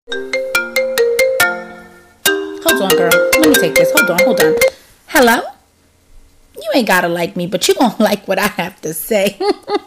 Hold on, girl. Let me take this. Hold on. Hello? You ain't gotta like me, but you gonna like what I have to say.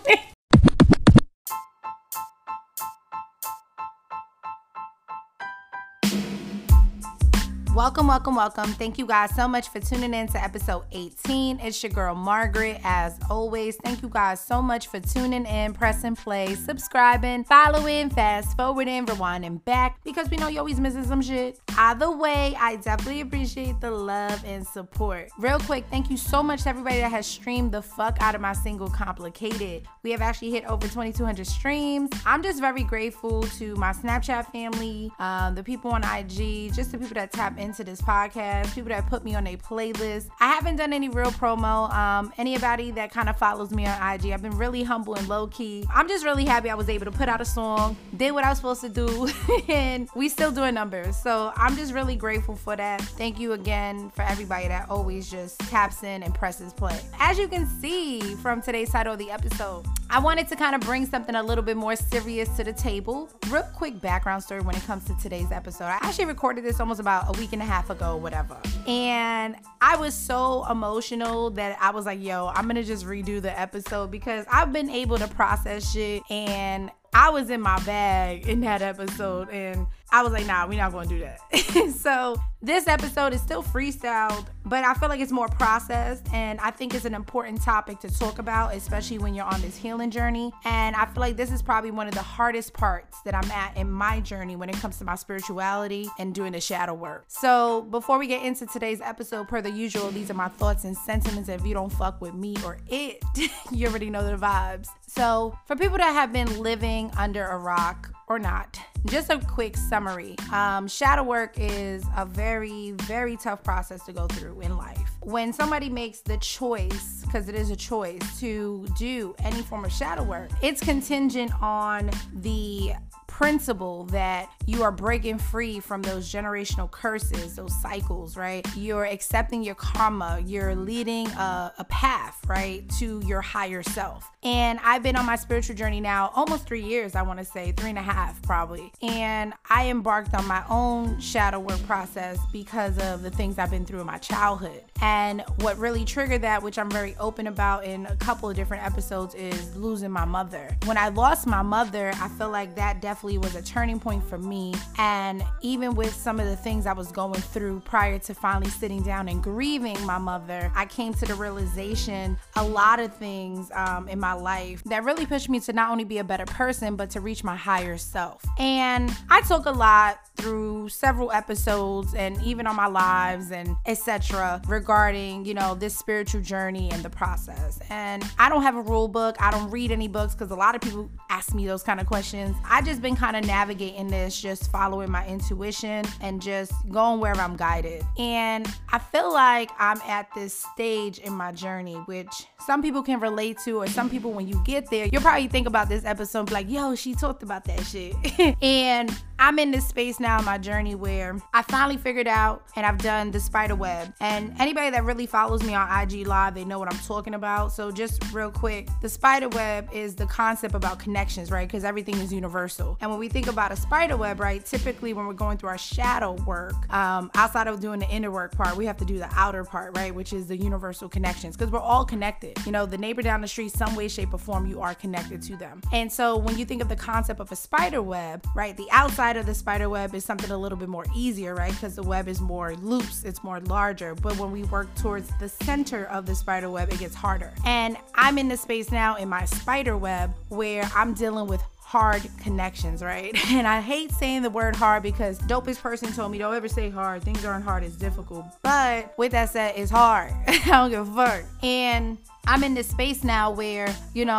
Welcome. Thank you guys so much for tuning in to episode 18. It's your girl, Margaret, as always. Thank you guys so much for tuning in, pressing play, subscribing, following, fast forwarding, rewinding back, because we know you're always missing some shit. Either way, I definitely appreciate the love and support. Real quick, thank you so much to everybody that has streamed the fuck out of my single, Complicated. We have actually hit over 2,200 streams. I'm just very grateful to my Snapchat family, the people on IG, just the people that tap into this podcast, people that put me on a playlist. I haven't done any real promo. Anybody that kind of follows me on IG, I've been really humble and low key. I'm just really happy I was able to put out a song, did what I was supposed to do, and we still doing numbers. So I'm just really grateful for that. Thank you again for everybody that always just taps in and presses play. As you can see from today's title of the episode, I wanted to kind of bring something a little bit more serious to the table. Real quick background story when it comes to today's episode. I actually recorded this almost about a week and a half ago, whatever. And I was so emotional that I was like, yo, I'm gonna just redo the episode because I've been able to process shit, and I was in my bag in that episode, and I was like, nah, we're not gonna do that. So this episode is still freestyled, but I feel like it's more processed, and I think it's an important topic to talk about, especially when you're on this healing journey. And I feel like this is probably one of the hardest parts that I'm at in my journey when it comes to my spirituality and doing the shadow work. So before we get into today's episode, per the usual, these are my thoughts and sentiments. If you don't fuck with me or it, you already know the vibes. So for people that have been living under a rock or not, just a quick summary. Shadow work is a very, very tough process to go through in life. When somebody makes the choice, because it is a choice, to do any form of shadow work, it's contingent on the principle that you are breaking free from those generational curses, those cycles, right? You're accepting your karma. You're leading a path, right, to your higher self. And I've been on my spiritual journey now almost 3 years, I want to say 3.5 probably. And I embarked on my own shadow work process because of the things I've been through in my childhood. And what really triggered that, which I'm very open about in a couple of different episodes, is losing my mother. When I lost my mother, I feel like that definitely was a turning point for me. And even with some of the things I was going through prior to finally sitting down and grieving my mother, I came to the realization a lot of things in my life that really pushed me to not only be a better person, but to reach my higher self. And I talk a lot through several episodes and even on my lives and etc. regarding, this spiritual journey and the process. And I don't have a rule book. I don't read any books because a lot of people ask me those kind of questions. I just been kind of navigating this, just following my intuition and just going wherever I'm guided. And I feel like I'm at this stage in my journey, which some people can relate to, or some people, when you get there, you'll probably think about this episode and be like, yo, she talked about that shit. And I'm in this space now in my journey where I finally figured out, and I've done the spider web. And anybody that really follows me on IG Live, they know what I'm talking about. So just real quick, the spider web is the concept about connections, right? Because everything is universal. And when we think about a spider web, right, typically when we're going through our shadow work, outside of doing the inner work part, we have to do the outer part, right, which is the universal connections, because we're all connected. The neighbor down the street, some way, shape, or form, you are connected to them. And so when you think of the concept of a spider web, right, the outside of the spider web is something a little bit more easier, right, because the web is more loose, it's more larger. But when we work towards the center of the spider web, it gets harder. And I'm in the space now in my spider web where I'm dealing with hard connections, right? And I hate saying the word hard because dopest person told me don't ever say hard. Things aren't hard, it's difficult. But with that said, it's hard. I don't give a fuck. And I'm in this space now where,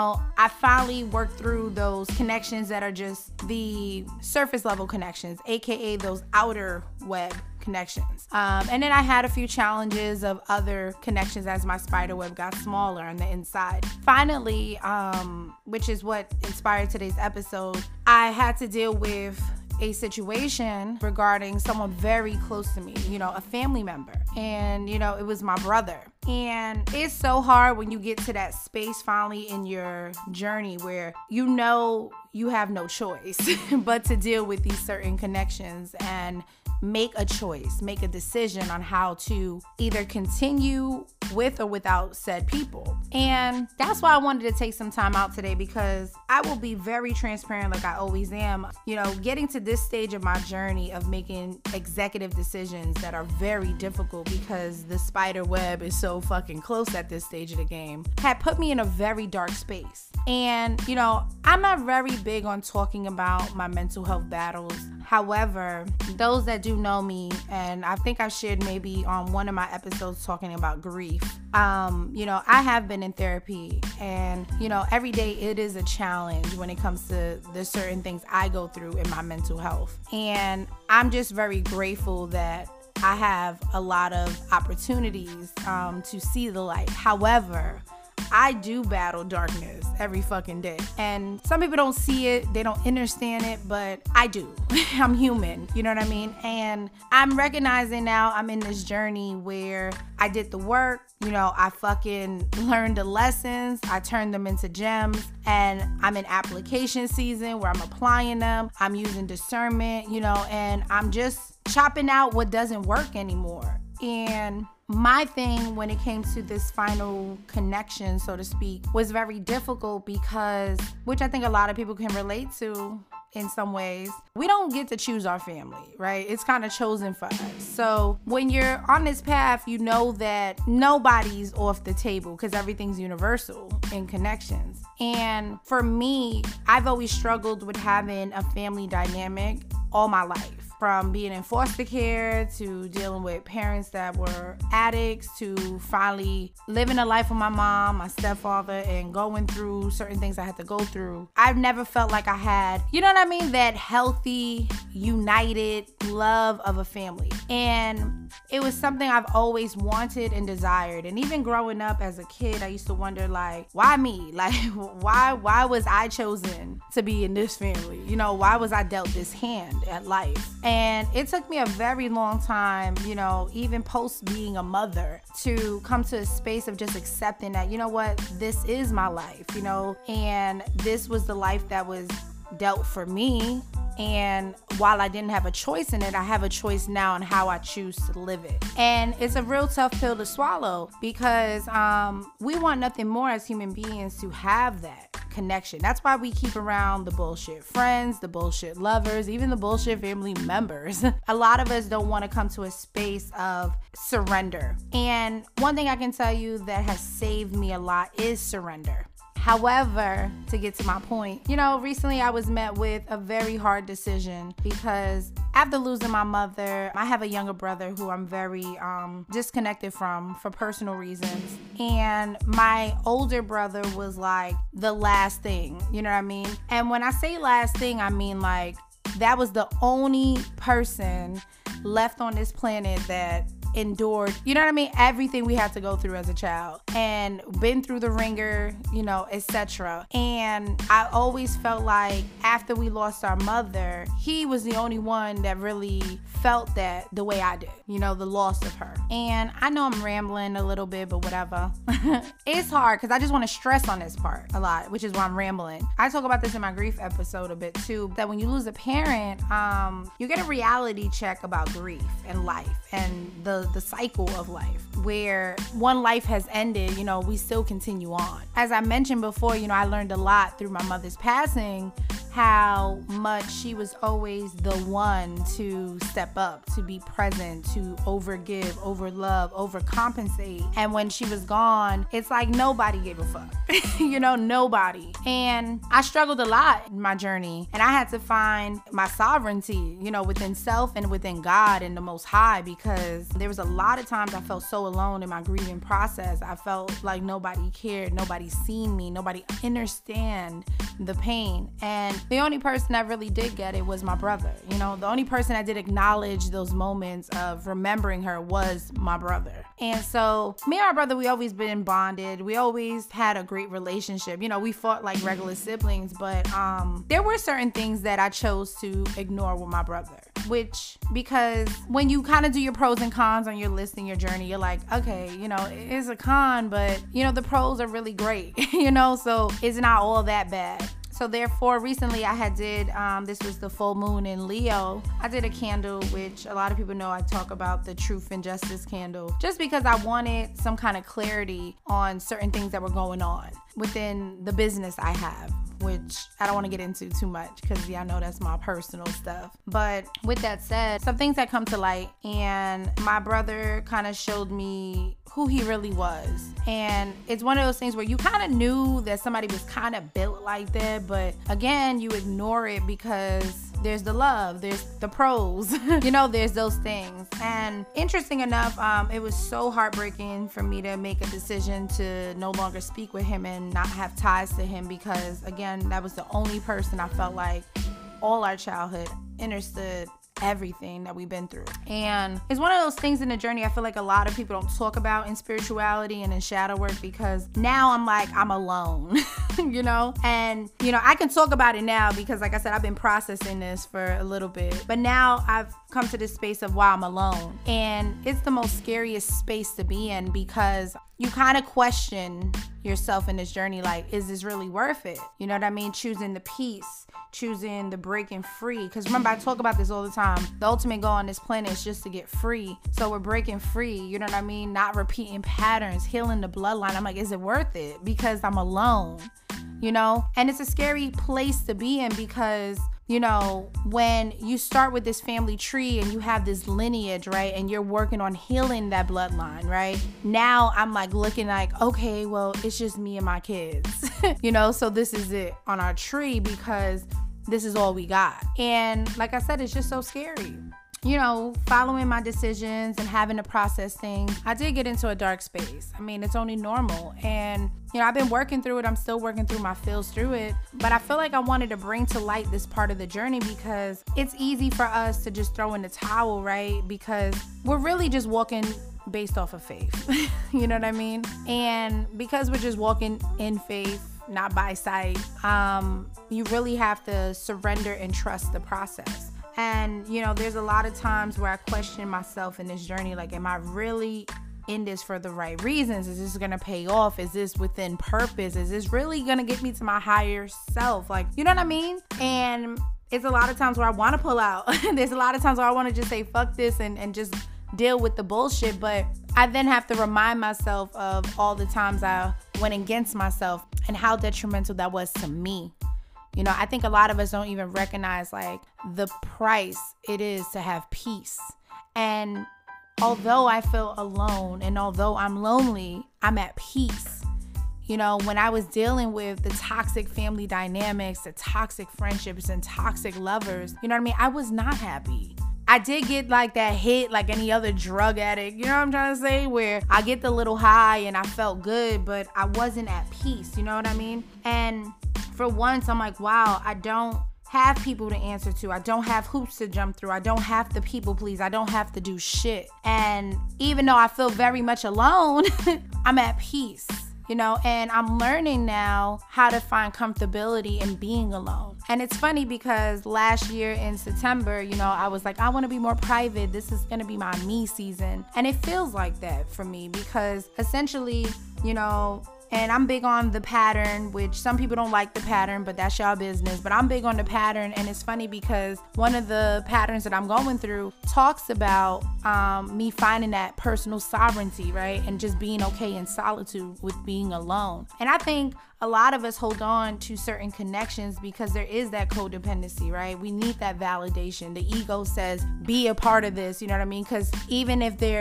I finally worked through those connections that are just the surface level connections, aka those outer web connections. And then I had a few challenges of other connections as my spider web got smaller on the inside. Finally, which is what inspired today's episode, I had to deal with a situation regarding someone very close to me, you know, a family member. And, you know, it was my brother. And it's so hard when you get to that space finally in your journey where you know you have no choice but to deal with these certain connections and make a choice, make a decision on how to either continue with or without said people. And that's why I wanted to take some time out today, because I will be very transparent like I always am. You know, getting to this stage of my journey of making executive decisions that are very difficult because the spider web is so fucking close at this stage of the game had put me in a very dark space. And, you know, I'm not very big on talking about my mental health battles. However, those that do know me, and I think I shared maybe on one of my episodes talking about grief, you know, I have been in therapy, and, you know, every day it is a challenge when it comes to the certain things I go through in my mental health. And I'm just very grateful that I have a lot of opportunities to see the light. However, I do battle darkness every fucking day. And some people don't see it, they don't understand it, but I do. I'm human, you know what I mean? And I'm recognizing now I'm in this journey where I did the work, you know, I fucking learned the lessons, I turned them into gems, and I'm in application season where I'm applying them, I'm using discernment, you know, and I'm just chopping out what doesn't work anymore. And my thing when it came to this final connection, so to speak, was very difficult because, which I think a lot of people can relate to in some ways, we don't get to choose our family, right? It's kind of chosen for us. So when you're on this path, you know that nobody's off the table because everything's universal in connections. And for me, I've always struggled with having a family dynamic all my life. From being in foster care to dealing with parents that were addicts to finally living a life with my mom, my stepfather, and going through certain things I had to go through. I've never felt like I had, you know what I mean, that healthy, united love of a family. And it was something I've always wanted and desired. And even growing up as a kid, I used to wonder, like, why me? Like, why was I chosen to be in this family? You know, why was I dealt this hand at life? And it took me a very long time, you know, even post being a mother, to come to a space of just accepting that, you know what, this is my life, you know, and this was the life that was dealt for me. And while I didn't have a choice in it, I have a choice now on how I choose to live it. And it's a real tough pill to swallow because we want nothing more as human beings to have that connection. That's why we keep around the bullshit friends, the bullshit lovers, even the bullshit family members. A lot of us don't want to come to a space of surrender. And one thing I can tell you that has saved me a lot is surrender. However, to get to my point, you know, recently I was met with a very hard decision because after losing my mother, I have a younger brother who I'm very disconnected from for personal reasons. And my older brother was like the last thing, you know what I mean? And when I say last thing, I mean like that was the only person left on this planet that endured, you know what I mean, everything we had to go through as a child and been through the ringer, you know, etc. And I always felt like after we lost our mother, he was the only one that really felt that the way I did, you know, the loss of her. And I know I'm rambling a little bit, but whatever. It's hard because I just want to stress on this part a lot, which is why I'm rambling. I talk about this in my grief episode a bit too, that when you lose a parent, you get a reality check about grief and life and the cycle of life, where one life has ended, you know, we still continue on. As I mentioned before, you know, I learned a lot through my mother's passing, how much she was always the one to step up, to be present, to overgive, overlove, overcompensate. And when she was gone, it's like nobody gave a fuck, you know, nobody. And I struggled a lot in my journey, and I had to find my sovereignty, you know, within self and within God and the Most High, because there was a lot of times I felt so alone in my grieving process. I felt like nobody cared, nobody seen me, nobody understand the pain. And the only person that really did get it was my brother. You know, the only person that did acknowledge those moments of remembering her was my brother. And so me and my brother, we always been bonded. We always had a great relationship. You know, we fought like regular siblings, but there were certain things that I chose to ignore with my brother, which, because when you kind of do your pros and cons on your list in your journey, you're like, okay, you know, it's a con, but you know, the pros are really great, you know, so it's not all that bad. So therefore, recently I did, this was the full moon in Leo. I did a candle, which a lot of people know I talk about, the Truth and Justice candle, just because I wanted some kind of clarity on certain things that were going on within the business I have, which I don't want to get into too much because y'all know that's my personal stuff. But with that said, some things that come to light, and my brother kind of showed me who he really was. And it's one of those things where you kind of knew that somebody was kind of built like that, but again, you ignore it because there's the love, there's the pros, you know, there's those things. And interesting enough, it was so heartbreaking for me to make a decision to no longer speak with him and not have ties to him, because again, that was the only person I felt like all our childhood understood everything that we've been through. And it's one of those things in the journey I feel like a lot of people don't talk about in spirituality and in shadow work, because now I'm like, I'm alone, you know? And, you know, I can talk about it now because, like I said, I've been processing this for a little bit, but now I've come to this space of, wow, I'm alone. And it's the most scariest space to be in, because you kind of question yourself in this journey, like, is this really worth it? You know what I mean? Choosing the peace, choosing the breaking free. Because remember, I talk about this all the time. The ultimate goal on this planet is just to get free. So we're breaking free, you know what I mean? Not repeating patterns, healing the bloodline. I'm like, is it worth it? Because I'm alone, you know? And it's a scary place to be in, because you know, when you start with this family tree and you have this lineage, right, and you're working on healing that bloodline, right? Now I'm like looking like, okay, well, it's just me and my kids, you know, so this is it on our tree because this is all we got. And like I said, it's just so scary. You know, following my decisions and having to process things, I did get into a dark space. I mean, it's only normal. And, you know, I've been working through it. I'm still working through my feels through it. But I feel like I wanted to bring to light this part of the journey, because it's easy for us to just throw in the towel, right? Because we're really just walking based off of faith. You know what I mean? And because we're just walking in faith, not by sight, you really have to surrender and trust the process. And, you know, there's a lot of times where I question myself in this journey, like, am I really in this for the right reasons? Is this gonna pay off? Is this within purpose? Is this really gonna get me to my higher self? Like, you know what I mean? And it's a lot of times where I want to pull out. There's a lot of times where I want to just say, fuck this, and just deal with the bullshit. But I then have to remind myself of all the times I went against myself and how detrimental that was to me. You know, I think a lot of us don't even recognize like the price it is to have peace. And although I feel alone and although I'm lonely, I'm at peace. You know, when I was dealing with the toxic family dynamics, the toxic friendships and toxic lovers, you know what I mean? I was not happy. I did get like that hit like any other drug addict, you know what I'm trying to say? Where I get the little high and I felt good, but I wasn't at peace, you know what I mean? And for once, I'm like, wow, I don't have people to answer to. I don't have hoops to jump through. I don't have to people please. I don't have to do shit. And even though I feel very much alone, I'm at peace. You know, and I'm learning now how to find comfortability in being alone. And it's funny because last year in September, you know, I was like, I want to be more private. This is going to be my me season. And it feels like that for me because essentially, you know, and I'm big on the pattern, which some people don't like the pattern, but that's y'all business. But I'm big on the pattern. And it's funny because one of the patterns that I'm going through talks about me finding that personal sovereignty, right? And just being okay in solitude with being alone. And I think a lot of us hold on to certain connections because there is that codependency, right? We need that validation. The ego says, be a part of this, you know what I mean? Because even if they're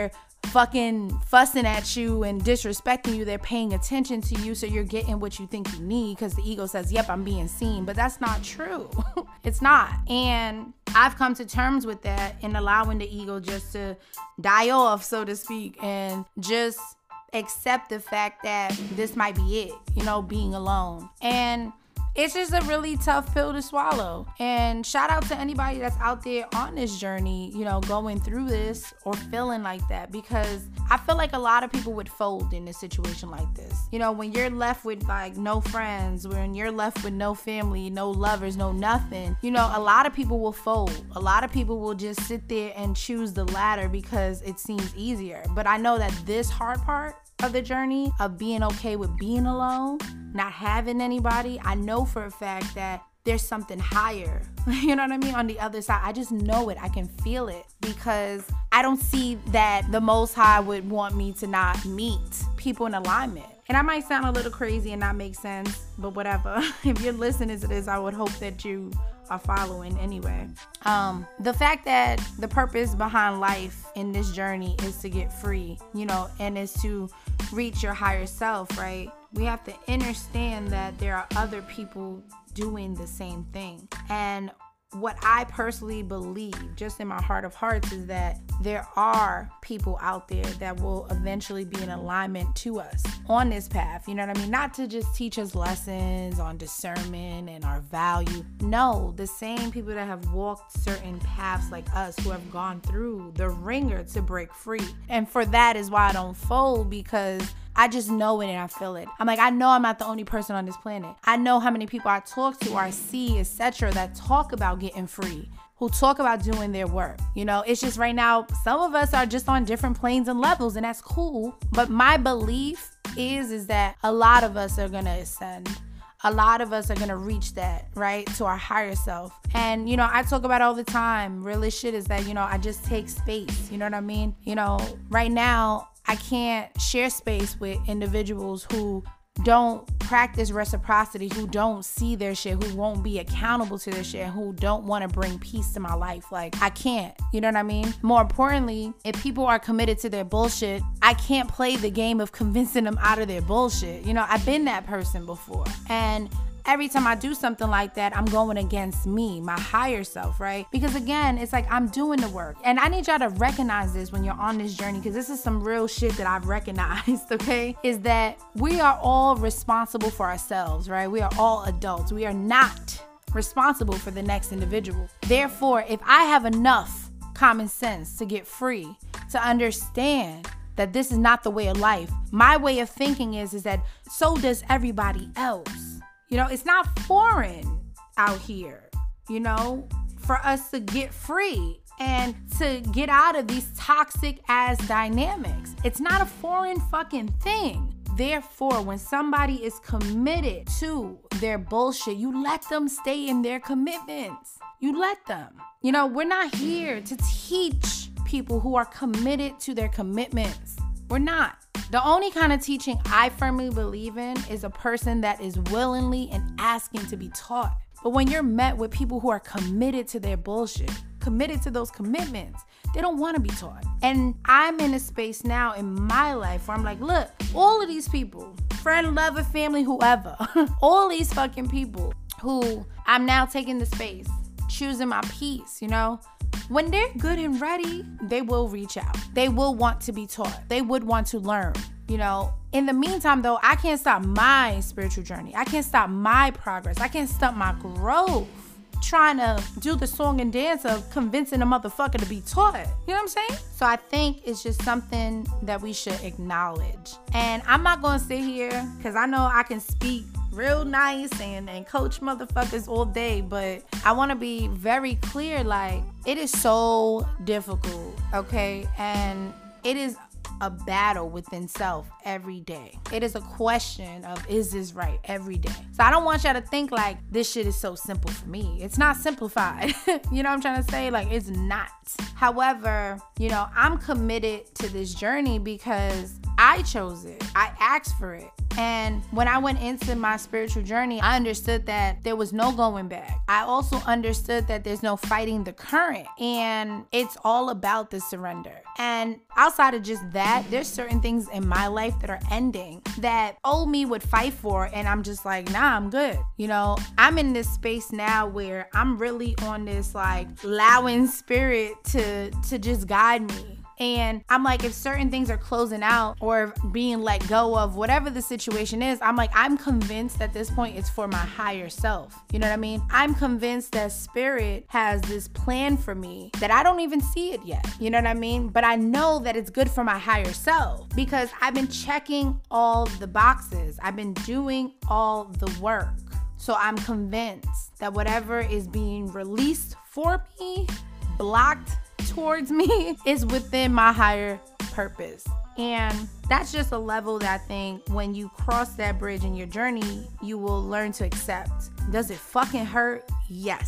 fucking fussing at you and disrespecting you. They're paying attention to you, so you're getting what you think you need because the ego says, yep, I'm being seen. But that's not true. It's not. And I've come to terms with that and allowing the ego just to die off, so to speak, and just accept the fact that this might be it, you know, being alone. And it's just a really tough pill to swallow. And shout out to anybody that's out there on this journey, you know, going through this or feeling like that, because I feel like a lot of people would fold in a situation like this. You know, when you're left with like no friends, when you're left with no family, no lovers, no nothing, you know, a lot of people will fold. A lot of people will just sit there and choose the latter because it seems easier. But I know that this hard part of the journey of being okay with being alone, not having anybody, I know for a fact that there's something higher, you know what I mean, on the other side. I just know it. I can feel it, because I don't see that the Most High would want me to not meet people in alignment. And I might sound a little crazy and not make sense, but whatever. If you're listening to this, I would hope that you are following anyway. The fact that the purpose behind life in this journey is to get free, you know, and is to reach your higher self, right? We have to understand that there are other people doing the same thing. And what I personally believe, just in my heart of hearts, is that there are people out there that will eventually be in alignment to us on this path. You know what I mean? Not to just teach us lessons on discernment and our value. No, the same people that have walked certain paths like us, who have gone through the ringer to break free. And for that is why I don't fold, because I just know it and I feel it. I'm like, I know I'm not the only person on this planet. I know how many people I talk to or I see, etc., that talk about getting free, who talk about doing their work. You know, it's just right now, some of us are just on different planes and levels, and that's cool. But my belief is that a lot of us are going to ascend. A lot of us are going to reach that, right, to our higher self. And, you know, I talk about all the time, realest shit is that, you know, I just take space. You know what I mean? You know, right now, I can't share space with individuals who don't practice reciprocity, who don't see their shit, who won't be accountable to their shit, who don't want to bring peace to my life. Like, I can't, you know what I mean? More importantly, if people are committed to their bullshit, I can't play the game of convincing them out of their bullshit. You know, I've been that person before. And every time I do something like that, I'm going against me, my higher self, right? Because again, it's like I'm doing the work. And I need y'all to recognize this when you're on this journey, because this is some real shit that I've recognized, okay? Is that we are all responsible for ourselves, right? We are all adults. We are not responsible for the next individual. Therefore, if I have enough common sense to get free, to understand that this is not the way of life, my way of thinking is that so does everybody else. You know, it's not foreign out here, you know, for us to get free and to get out of these toxic ass dynamics. It's not a foreign fucking thing. Therefore, when somebody is committed to their bullshit, you let them stay in their commitments. You let them. You know, we're not here to teach people who are committed to their commitments. We're not. The only kind of teaching I firmly believe in is a person that is willingly and asking to be taught. But when you're met with people who are committed to their bullshit, committed to those commitments, they don't want to be taught. And I'm in a space now in my life where I'm like, look, all of these people, friend, lover, family, whoever, all these fucking people who I'm now taking the space, choosing my peace, you know? When they're good and ready, they will reach out. They will want to be taught. They would want to learn, you know. In the meantime, though, I can't stop my spiritual journey. I can't stop my progress. I can't stop my growth trying to do the song and dance of convincing a motherfucker to be taught. You know what I'm saying? So I think it's just something that we should acknowledge. And I'm not going to sit here because I know I can speak real nice and coach motherfuckers all day, but I want to be very clear, like, it is so difficult, okay? And it is a battle within self every day. It is a question of, is this right, every day? So I don't want y'all to think like this shit is so simple for me. It's not simplified. You know what I'm trying to say? Like, it's not. However, you know, I'm committed to this journey because I chose it. I asked for it. And when I went into my spiritual journey, I understood that there was no going back. I also understood that there's no fighting the current, and it's all about the surrender. And outside of just that, there's certain things in my life that are ending that old me would fight for, and I'm just like, nah, I'm good. You know, I'm in this space now where I'm really on this like allowing spirit to just guide me. And I'm like, if certain things are closing out or being let go of, whatever the situation is, I'm like, I'm convinced at this point it's for my higher self. You know what I mean? I'm convinced that spirit has this plan for me that I don't even see it yet. You know what I mean? But I know that it's good for my higher self because I've been checking all the boxes. I've been doing all the work. So I'm convinced that whatever is being released for me, blocked towards me, is within my higher purpose. And that's just a level that I think when you cross that bridge in your journey, you will learn to accept. Does it fucking hurt? Yes.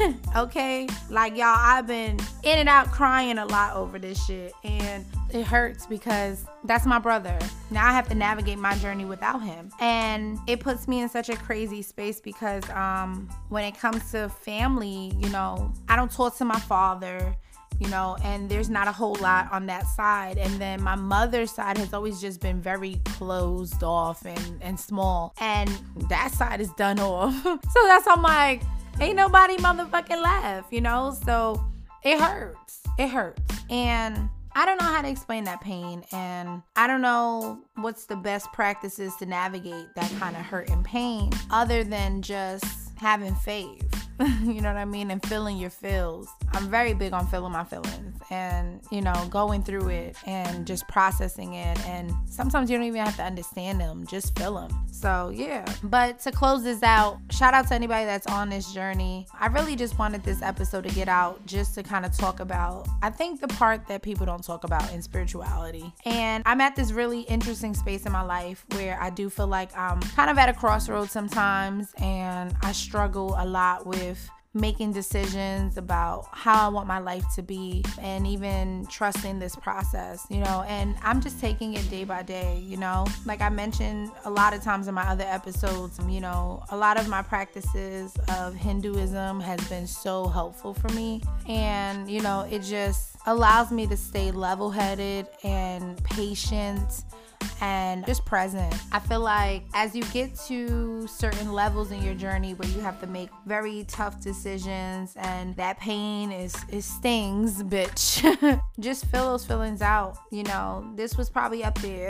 Okay? Like, y'all, I've been in and out crying a lot over this shit. And it hurts because that's my brother. Now I have to navigate my journey without him. And it puts me in such a crazy space because when it comes to family, you know, I don't talk to my father. You know, and there's not a whole lot on that side. And then my mother's side has always just been very closed off and small. And that side is done off. So that's I'm like, ain't nobody motherfucking laugh, you know? So it hurts. It hurts. And I don't know how to explain that pain. And I don't know what's the best practices to navigate that kind of hurt and pain other than just having faith. You know what I mean? And feeling your feels. I'm very big on feeling my feelings and, you know, going through it and just processing it. And sometimes you don't even have to understand them, just feel them. So yeah, but to close this out, shout out to anybody that's on this journey. I really just wanted this episode to get out just to kind of talk about, I think, the part that people don't talk about in spirituality. And I'm at this really interesting space in my life where I do feel like I'm kind of at a crossroads sometimes, and I struggle a lot with making decisions about how I want my life to be and even trusting this process, you know, and I'm just taking it day by day, you know, like I mentioned a lot of times in my other episodes, you know, a lot of my practices of Hinduism has been so helpful for me. And, you know, it just allows me to stay level-headed and patient and just present. I feel like as you get to certain levels in your journey where you have to make very tough decisions and that pain is stings, bitch. Just feel those feelings out. You know, this was probably up there,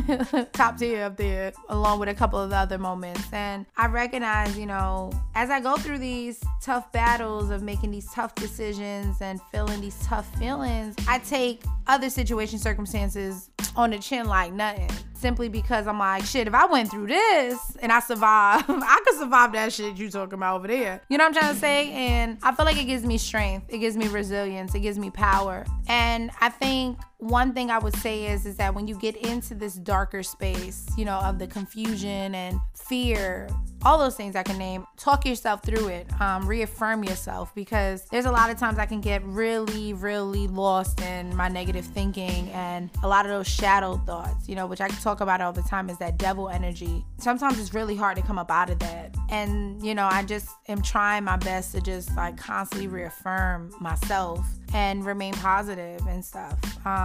top tier up there, along with a couple of the other moments. And I recognize, you know, as I go through these tough battles of making these tough decisions and feeling these tough feelings, I take other situations, circumstances on the chin like nothing. Simply because I'm like, shit, if I went through this and I survived, I could survive that shit you talking about over there. You know what I'm trying to say? And I feel like it gives me strength. It gives me resilience. It gives me power. And I think one thing I would say is that when you get into this darker space, you know, of the confusion and fear, all those things I can name, talk yourself through it, reaffirm yourself, because there's a lot of times I can get really, really lost in my negative thinking and a lot of those shadow thoughts, you know, which I can talk about all the time, is that devil energy. Sometimes it's really hard to come up out of that. And, you know, I just am trying my best to just like constantly reaffirm myself and remain positive and stuff.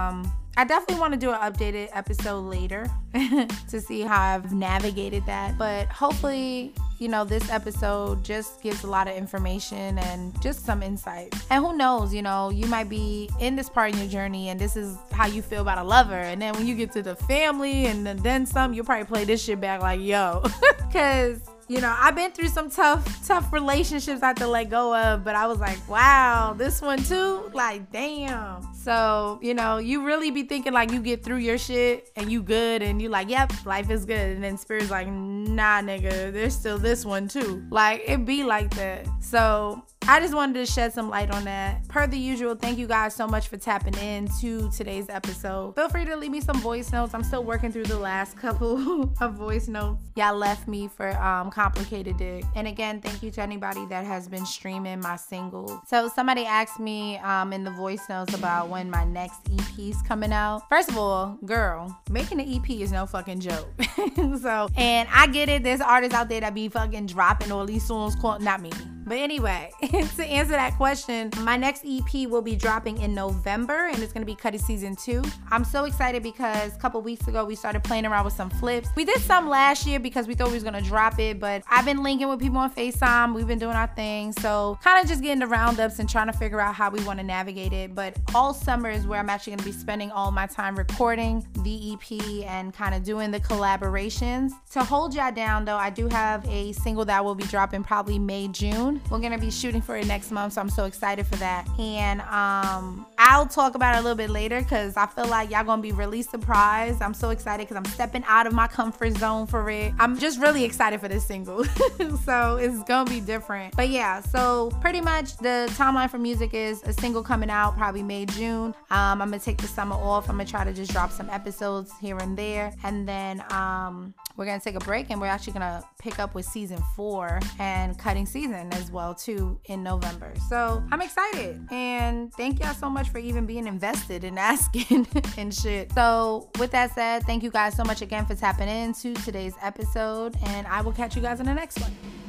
I definitely want to do an updated episode later to see how I've navigated that. But hopefully, you know, this episode just gives a lot of information and just some insight. And who knows, you know, you might be in this part in your journey and this is how you feel about a lover. And then when you get to the family and then some, you'll probably play this shit back like, yo. Because, you know, I've been through some tough relationships I had to let go of, but I was like, wow, this one too? Like, damn. So, you know, you really be thinking like you get through your shit and you good and you like, yep, life is good. And then Spirit's like, nah, nigga, there's still this one too. Like, it be like that. So I just wanted to shed some light on that. Per the usual, thank you guys so much for tapping into today's episode. Feel free to leave me some voice notes. I'm still working through the last couple of voice notes y'all left me for Complicated Dick. And again, thank you to anybody that has been streaming my single. So somebody asked me in the voice notes about when my next EP is coming out. First of all, girl, making an EP is no fucking joke. So, and I get it, there's artists out there that be fucking dropping all these songs called, not me. But anyway, to answer that question, my next EP will be dropping in November, and it's going to be Cudi Season 2. I'm so excited because a couple weeks ago, we started playing around with some flips. We did some last year because we thought we was going to drop it, but I've been linking with people on FaceTime. We've been doing our thing. So kind of just getting the roundups and trying to figure out how we want to navigate it. But all summer is where I'm actually going to be spending all my time recording the EP and kind of doing the collaborations. To hold y'all down, though, I do have a single that will be dropping probably May, June. We're gonna be shooting for it next month, so I'm so excited for that. And I'll talk about it a little bit later because I feel like y'all gonna be really surprised. I'm so excited because I'm stepping out of my comfort zone for it. I'm just really excited for this single. So it's gonna be different. But yeah, so pretty much the timeline for music is a single coming out probably May, June. I'm gonna take the summer off. I'm gonna try to just drop some episodes here and there. And then we're gonna take a break and we're actually gonna pick up with season 4 and cutting season as well too in November. So I'm excited and thank y'all so much for even being invested in asking and shit. So with that said, thank you guys so much again for tapping into today's episode, and I will catch you guys in the next one.